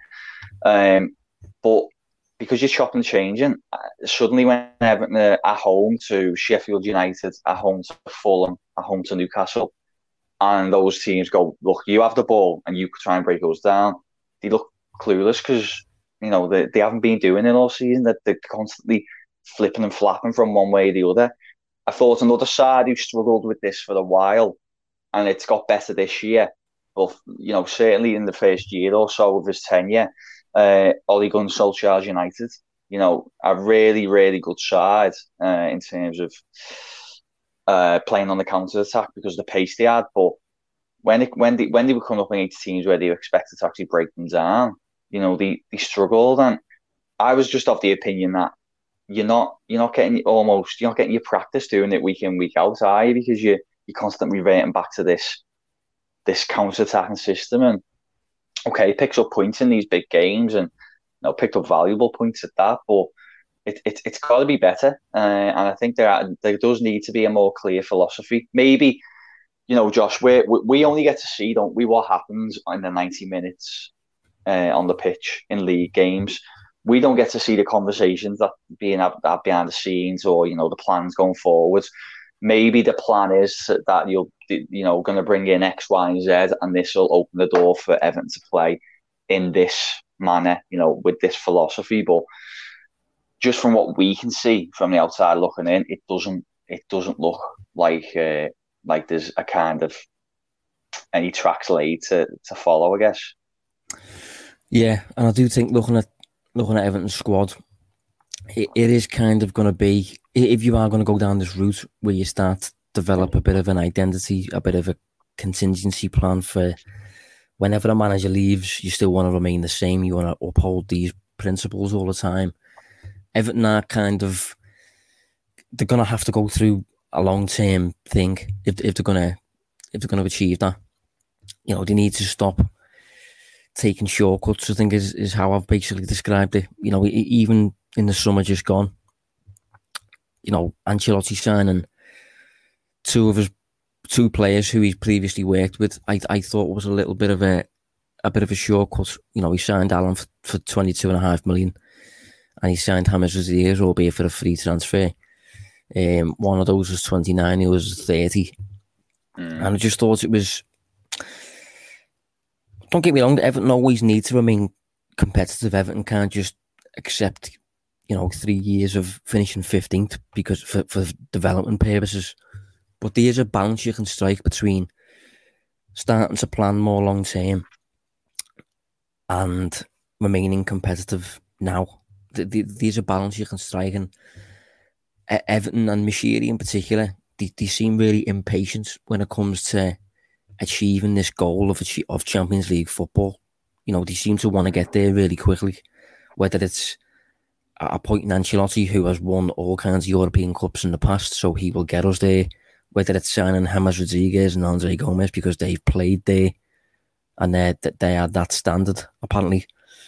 But because you're chopping and changing, suddenly when Everton are at home to Sheffield United, at home to Fulham, at home to Newcastle, and those teams go, look, you have the ball and you try and break us down, they look clueless, because they haven't been doing it all season. That they're constantly flipping and flapping from one way or the other. I thought another side who struggled with this for a while, and it's got better this year. But certainly in the first year or so of his tenure, Ole Gunnar Solskjaer's United, a really, really good side in terms of playing on the counter attack because of the pace they had. But when they were coming up against teams where they were expected to actually break them down, they struggled. And I was just of the opinion that you're not getting your practice doing it week in, week out, are you? Because you're constantly reverting back to this counter attacking system. And okay, it picks up points in these big games, and picked up valuable points at that. But it's got to be better, and I think there does need to be a more clear philosophy. Maybe, Josh, we only get to see, don't we, what happens in the 90 minutes on the pitch in league games. We don't get to see the conversations that being behind the scenes, or the plans going forward. Maybe the plan is that you're going to bring in X, Y, and Z, and this will open the door for Everton to play in this manner, with this philosophy. But just from what we can see from the outside looking in, it doesn't look like there's a kind of any tracks laid to follow, I guess. Yeah, and I do think looking at Everton's squad, it is kind of going to be, if you are going to go down this route where you start to develop a bit of an identity, a bit of a contingency plan for whenever a manager leaves, you still want to remain the same. You want to uphold these principles all the time. Everton are they're going to have to go through a long-term thing if they're going to achieve that. They need to stop taking shortcuts, I think is how I've basically described it. Even in the summer just gone, Ancelotti signing two players who he's previously worked with, I thought was a little bit of a shortcut. He signed Allen for 22.5 million, and he signed James Rodriguez, albeit for a free transfer. One of those was 29, he was 30. And I just thought it was, don't get me wrong, Everton always need to remain competitive. Everton can't just accept, 3 years of finishing 15th because for development purposes. But there is a balance you can strike between starting to plan more long term and remaining competitive now. There's a balance you can strike, and Everton and Moshiri in particular, they seem really impatient when it comes to achieving this goal of Champions League football. They seem to want to get there really quickly, whether it's appointing Ancelotti, who has won all kinds of European Cups in the past, so he will get us there, whether it's signing James Rodriguez and Andre Gomez because they've played there and they are that standard, apparently.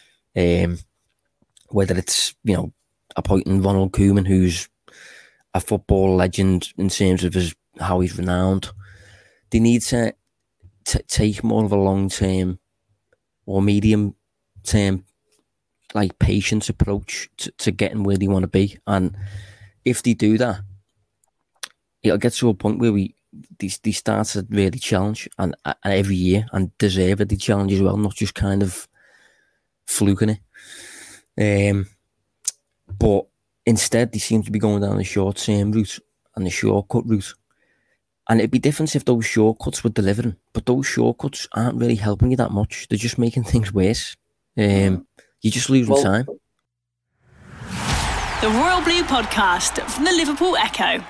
Whether it's, appointing Ronald Koeman, who's a football legend in terms of his how he's renowned. They need to take more of a long-term or medium-term, like, patience approach to getting where they want to be. And if they do that, it'll get to a point where they start to really challenge and every year, and deservedly challenge as well, not just kind of fluking it. But instead, they seem to be going down the short-term route and the shortcut route. And it'd be different if those shortcuts were delivering, but those shortcuts aren't really helping you that much. They're just making things worse. You're just losing time. The Royal Blue Podcast from the Liverpool Echo.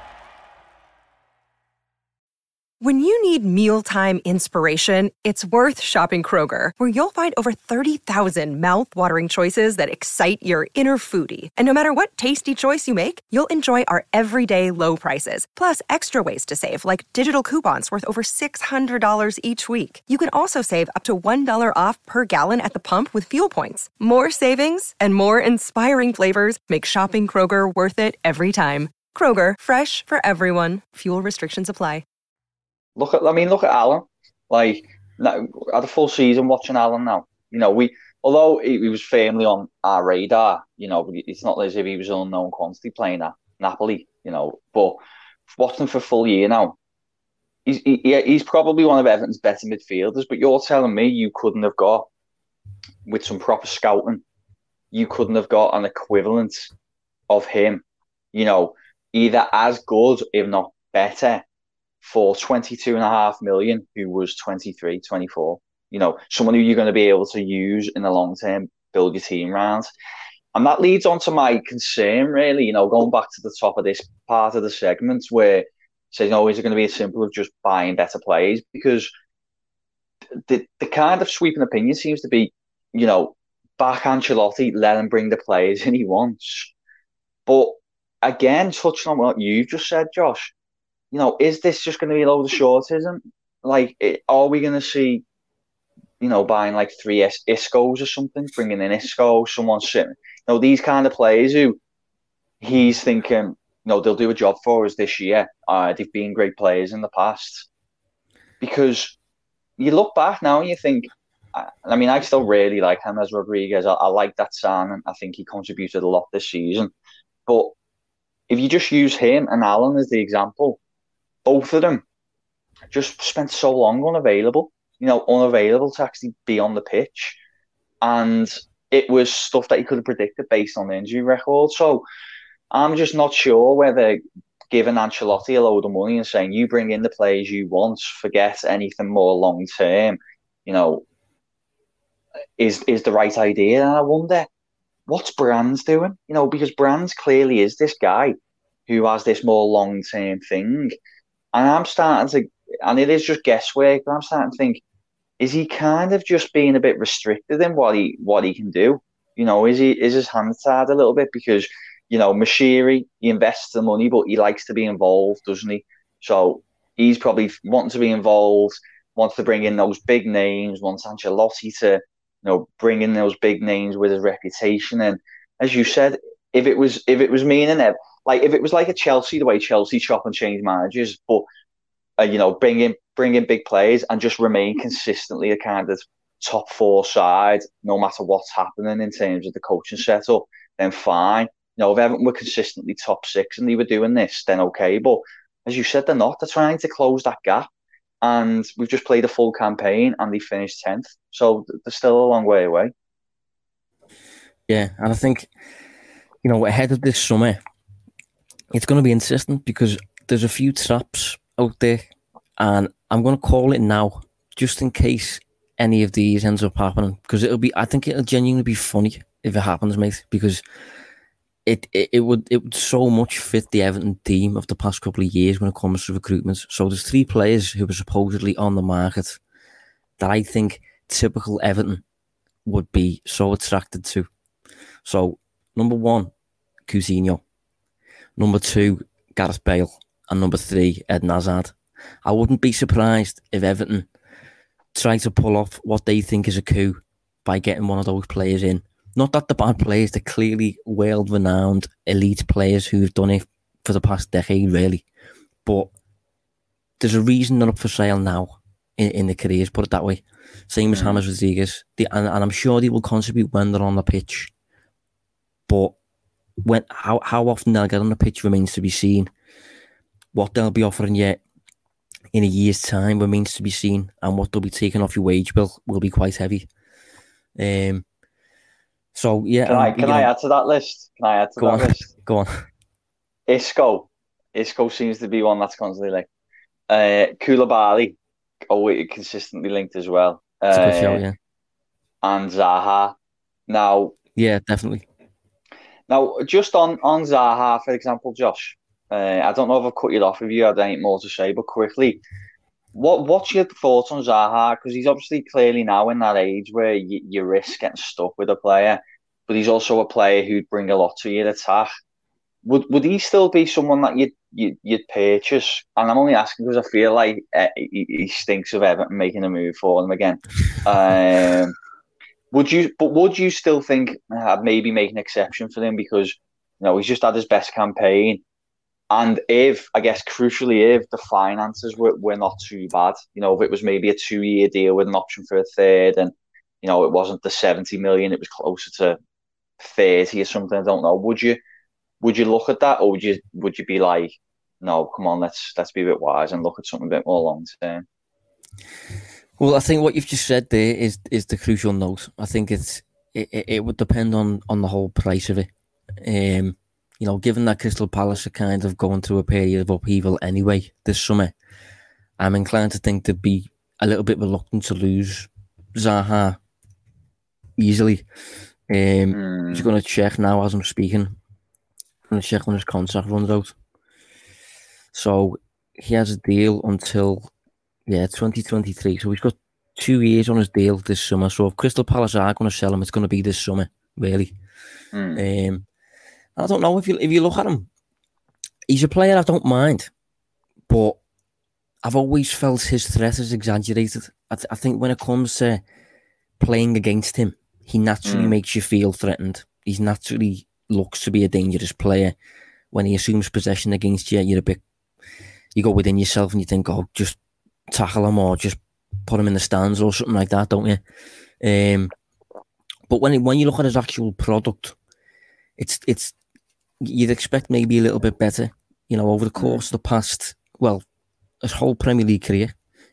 When you need mealtime inspiration, it's worth shopping Kroger, where you'll find over 30,000 mouth-watering choices that excite your inner foodie. And no matter what tasty choice you make, you'll enjoy our everyday low prices, plus extra ways to save, like digital coupons worth over $600 each week. You can also save up to $1 off per gallon at the pump with fuel points. More savings and more inspiring flavors make shopping Kroger worth it every time. Kroger, fresh for everyone. Fuel restrictions apply. Look at Alan. Like, now, I had a full season watching Alan now. You know, although he was firmly on our radar, you know, it's not as if he was an unknown quantity playing at Napoli, you know, but watching him for a full year now, he's probably one of Everton's better midfielders, but you're telling me you couldn't have got, with some proper scouting, you couldn't have got an equivalent of him, you know, either as good, if not better, for 22.5 million, who was 23, 24. You know, someone who you're going to be able to use in the long term, build your team around. And that leads on to my concern, really, you know, going back to the top of this part of the segment where it says, no, is it going to be as simple as just buying better players? Because the kind of sweeping opinion seems to be, you know, back Ancelotti, let him bring the players in he wants. But again, touching on what you've just said, Josh, you know, is this just going to be a load of shortism? Like, are we going to see, you know, buying like 3 Iscos or something, bringing in Isco, someone sitting, you know, these kind of players who he's thinking, you know, they'll do a job for us this year. They've been great players in the past. Because you look back now and you think, I mean, I still really like James Rodriguez. I like that signing. I think he contributed a lot this season. But if you just use him and Alan as the example, both of them just spent so long unavailable to actually be on the pitch. And it was stuff that he could have predicted based on the injury record. So I'm just not sure whether giving Ancelotti a load of money and saying, you bring in the players you want, forget anything more long-term, you know, is the right idea. And I wonder, what's Brands doing? You know, because Brands clearly is this guy who has this more long-term thing. And I'm starting to, and it is just guesswork, but I'm starting to think, is he kind of just being a bit restricted in what he can do? You know, is his hands tied a little bit? Because, you know, Moshiri, he invests the money, but he likes to be involved, doesn't he? So he's probably wanting to be involved, wants to bring in those big names, wants Ancelotti to, you know, bring in those big names with his reputation. And as you said, if it was meaning it, like if it was like a Chelsea, the way Chelsea chop and change managers, but you know, bring in big players and just remain consistently a kind of top 4 side, no matter what's happening in terms of the coaching setup, then fine. You know, if Everton were consistently top 6 and they were doing this, then okay. But as you said, they're not. They're trying to close that gap. And we've just played a full campaign and they finished 10th. So they're still a long way away. Yeah, and I think, you know, ahead of this summer, it's going to be interesting because there's a few traps out there, and I'm going to call it now, just in case any of these ends up happening, because I think it'll genuinely be funny if it happens, mate, because it would so much fit the Everton team of the past couple of years when it comes to recruitment. So there's 3 players who are supposedly on the market that I think typical Everton would be so attracted to. So, number 1, Coutinho. Number 2, Gareth Bale. And number 3, Eden Hazard. I wouldn't be surprised if Everton try to pull off what they think is a coup by getting one of those players in. Not that they're bad players, they're clearly world-renowned elite players who've done it for the past decade, really. But there's a reason they're up for sale now in the careers, put it that way. Same as James Rodriguez. And I'm sure they will contribute when they're on the pitch. But how often they'll get on the pitch remains to be seen. What they'll be offering you in a year's time remains to be seen. And what they'll be taking off your wage bill will be quite heavy. So, yeah. Can I add to that list? List? Go on. Isco seems to be one that's constantly linked. Koulibaly, consistently linked as well. It's a good show, yeah. And Zaha. Now, yeah, definitely. Now, just on Zaha, for example, Josh, I don't know if I've cut you off if you had anything more to say, but quickly, what's your thoughts on Zaha? Because he's obviously clearly now in that age where you risk getting stuck with a player, but he's also a player who'd bring a lot to your attack. Would he still be someone that you'd purchase? And I'm only asking because I feel like he stinks of Everton making a move for him again. Would you still think maybe make an exception for him because he's just had his best campaign, and if the finances were not too bad, if it was maybe a 2-year deal with an option for a third, and it wasn't the 70 million, it was closer to 30 or something. I don't know. Would you look at that, or would you be like, no, come on, let's be a bit wise and look at something a bit more long term? Well, I think what you've just said there is the crucial note. I think it would depend on the whole price of it. Given that Crystal Palace are kind of going through a period of upheaval anyway this summer, I'm inclined to think they'd be a little bit reluctant to lose Zaha easily. Just going to check now as I'm speaking. I'm going to check when his contract runs out. So he has a deal until 2023. So he's got 2 years on his deal this summer. So if Crystal Palace are going to sell him, it's going to be this summer, really. I don't know if you look at him, he's a player I don't mind, but I've always felt his threat is exaggerated. I think when it comes to playing against him, he naturally makes you feel threatened. He naturally looks to be a dangerous player. When he assumes possession against you, you go within yourself and you think, oh, just tackle him or just put him in the stands or something like that, don't you? But when you look at his actual product, it's you'd expect maybe a little bit better. Over the course of the past, his whole Premier League career,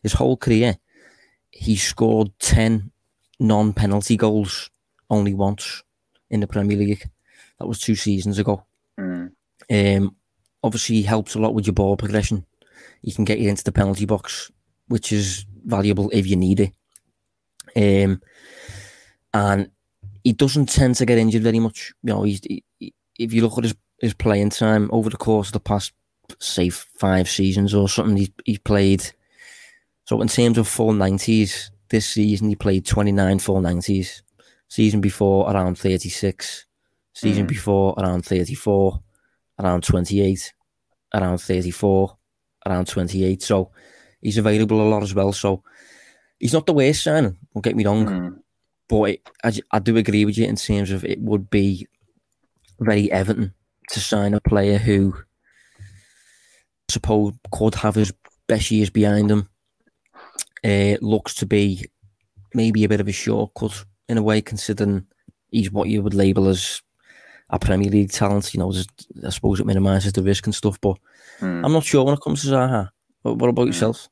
he scored 10 non-penalty goals only once in the Premier League. That was 2 seasons ago. Obviously, he helps a lot with your ball progression. He can get you into the penalty box, which is valuable if you need it. And he doesn't tend to get injured very much. If you look at his playing time over the course of the past, say, 5 seasons or something, he's played. So in terms of full 90s, this season he played 29 full 90s. Season before, around 36. Season before, around 34. Around 28. Around 34. Around 28. So he's available a lot as well. So he's not the worst signing, don't get me wrong. But I do agree with you in terms of it would be very Everton to sign a player who I suppose could have his best years behind him. Looks to be maybe a bit of a shortcut in a way, considering he's what you would label as a Premier League talent. I suppose it minimises the risk and stuff, but I'm not sure when it comes to Zaha. What about yourself?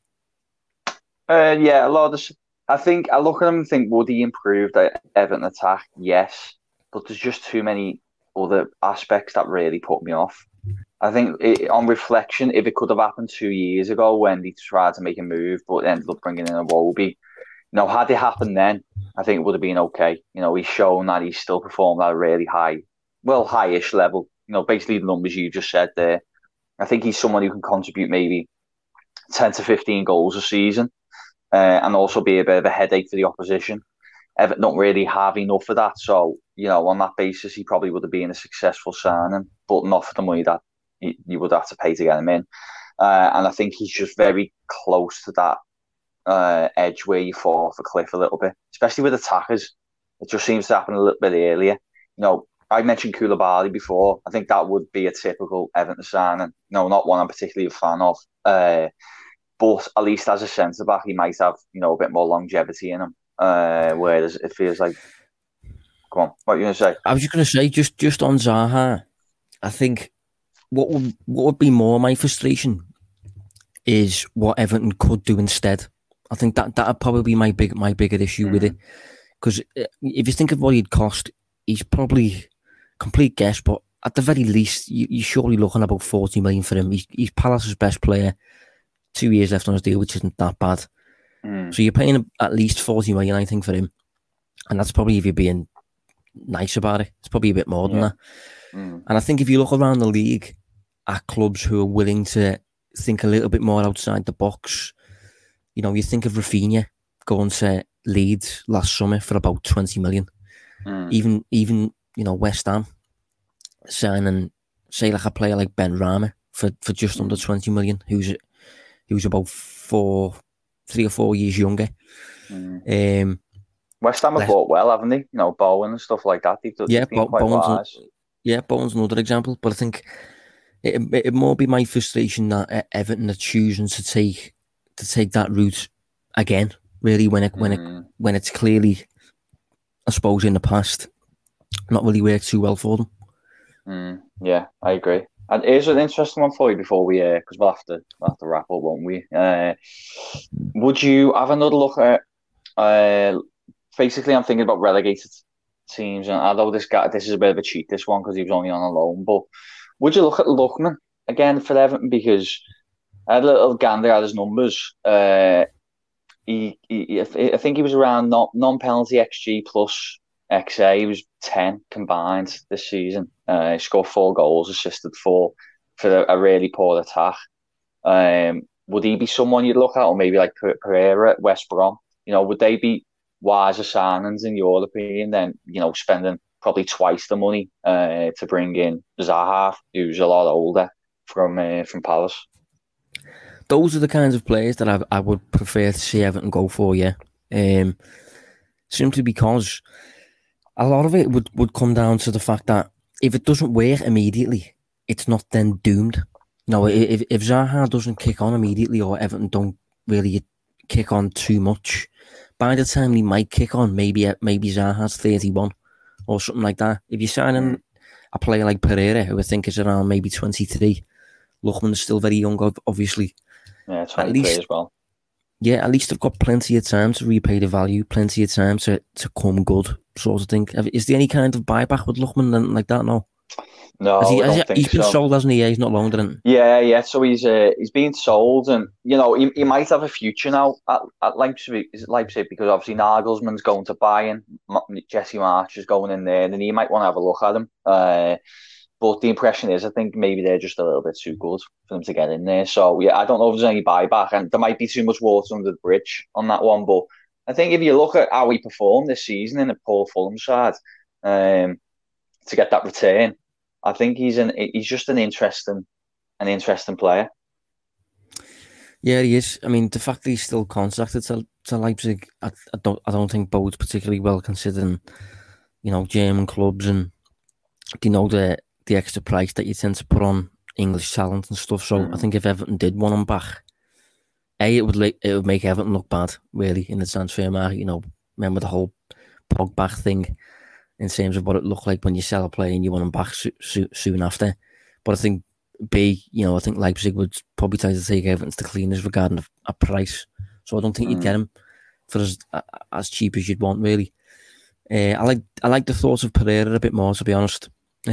A lot of this. I think I look at him and think, would he improve the Everton attack? Yes, but there's just too many other aspects that really put me off. I think on reflection, if it could have happened 2 years ago when he tried to make a move but ended up bringing in a Iwobi, had it happened then, I think it would have been okay. He's shown that he's still performed at a really high-ish level. Basically the numbers you just said there. I think he's someone who can contribute maybe 10 to 15 goals a season. And also be a bit of a headache for the opposition. Everton don't really have enough of that. So, on that basis, he probably would have been a successful signing, but not for the money that you would have to pay to get him in. And I think he's just very close to that edge where you fall off a cliff a little bit, especially with attackers. It just seems to happen a little bit earlier. I mentioned Koulibaly before. I think that would be a typical Everton signing. Not one I'm particularly a fan of. but at least as a centre back, he might have a bit more longevity in him. Whereas it feels like, come on, what are you going to say? I was just going to say, just on Zaha, I think what would be more my frustration is what Everton could do instead. I think that'd probably be my bigger issue with it, because if you think of what he'd cost, he's probably complete guess, but at the very least, you're surely looking about 40 million for him. He's Palace's best player, 2 years left on his deal, which isn't that bad. So you're paying at least 40 million, I think, for him, and that's probably if you're being nice about it. It's probably a bit more than that. And I think if you look around the league at clubs who are willing to think a little bit more outside the box, you think of Rafinha going to Leeds last summer for about 20 million. Even West Ham signing, say, like a player like Ben Rama for just under 20 million, who's about 3 or 4 years younger. West Ham have bought well, haven't they? Bowen and stuff like that. Bowen's another example. But I think it'd more be my frustration that Everton are choosing to take that route again. Really, when it's clearly, I suppose, in the past, not really worked too well for them. Yeah, I agree. And here's an interesting one for you before we, because we'll have to wrap up, won't we? Would you have another look at? Basically, I'm thinking about relegated teams, and although this is a bit of a cheat, this one, because he was only on a loan, but would you look at Lookman again for Everton? Because I had a little gander at his numbers. I think he was around non-penalty XG plus XA. He was 10 combined this season. He scored 4 goals, assisted 4 for a really poor attack. Would he be someone you'd look at, or maybe like Pereira at West Brom? Would they be wiser signings in your opinion than spending probably twice the money to bring in Zaha, who's a lot older, from Palace? Those are the kinds of players that I would prefer to see Everton go for, yeah. Simply because a lot of it would come down to the fact that if it doesn't work immediately, it's not then doomed. If Zaha doesn't kick on immediately, or Everton don't really kick on too much, by the time he might kick on, maybe Zaha's 31 or something like that. If you're signing a player like Pereira, who I think is around maybe 23, Lookman's still very young, obviously. Yeah, 23 as well. Yeah, at least they've got plenty of time to repay the value, plenty of time to come good, sort of thing. Is there any kind of buyback with Lookman like that? No. No, he's been sold, hasn't he? Yeah, he's not longer than. Yeah. So he's been sold, and he might have a future now at Leipzig. Is it Leipzig? Because obviously Nagelsmann's going to Bayern, Jesse Marsch is going in there, and he might want to have a look at him. But the impression is, I think maybe they're just a little bit too good for them to get in there. So yeah, I don't know if there's any buyback, and there might be too much water under the bridge on that one. But I think if you look at how he performed this season in a poor Fulham side, to get that return, I think he's just an interesting player. Yeah, he is. I mean, the fact that he's still contracted to Leipzig, I don't think bodes particularly well, considering German clubs and the extra price that you tend to put on English talent and stuff. So I think if Everton did want him back, it would make Everton look bad, really, in the transfer market. Remember the whole Pogba thing, in terms of what it looked like when you sell a player and you want him back soon after. But I think I think Leipzig would probably try to take Everton to cleaners regarding a price. So I don't think you'd get him for as cheap as you'd want, really. I like the thoughts of Pereira a bit more, to be honest.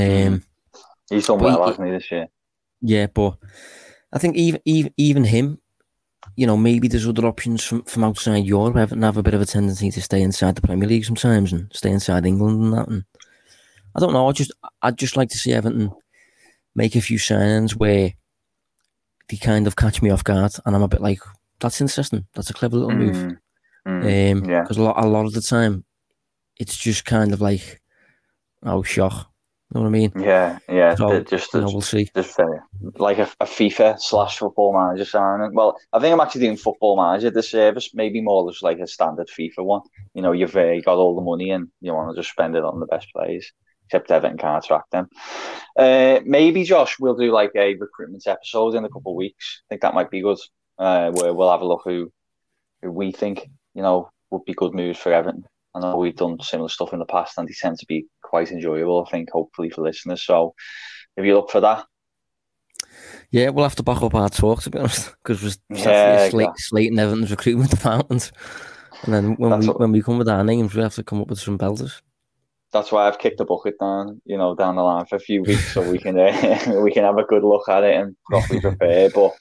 He's done well, hasn't he, this year? Yeah, but I think even him, maybe there's other options from outside Europe. Everton have a bit of a tendency to stay inside the Premier League sometimes and stay inside England and that. And I don't know. I'd just like to see Everton make a few signings where they kind of catch me off guard, and I'm a bit like, that's interesting. That's a clever little move. Because a lot of the time, it's just kind of like, oh, shock. You know what I mean? Yeah. So, we'll see. Just like a FIFA / Football Manager signing. Well, I think I'm actually doing Football Manager this service, maybe more just like a standard FIFA one. You've got all the money and you want to just spend it on the best players, except Everton can't track them. Maybe, Josh, we'll do like a recruitment episode in a couple of weeks. I think that might be good. where we'll have a look who we think, would be good moves for Everton. I know we've done similar stuff in the past, and they tend to be quite enjoyable, I think, hopefully for listeners. So if you look for that. Yeah, we'll have to back up our talk, to be honest, because we're slating Everton's recruitment department. And then when we come with our names, we have to come up with some belters. That's why I've kicked the bucket down the line for a few weeks, so we can have a good look at it and properly prepare. But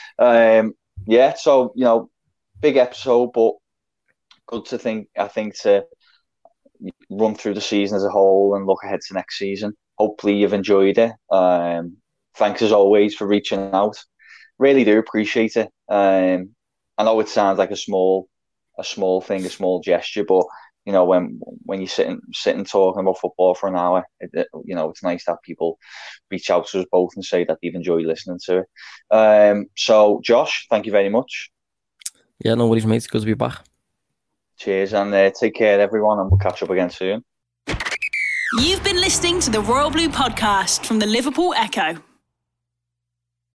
so big episode, but good to run through the season as a whole and look ahead to next season. Hopefully you've enjoyed it. Thanks as always for reaching out. Really do appreciate it. I know it sounds like a small thing, a small gesture, but when you sit and talking about football for an hour, it's nice to have people reach out to us both and say that they've enjoyed listening to it. So Josh, thank you very much. Yeah, no worries, mate. It's good to be back. Cheers, and take care, everyone, and we'll catch up again soon. You've been listening to the Royal Blue Podcast from the Liverpool Echo.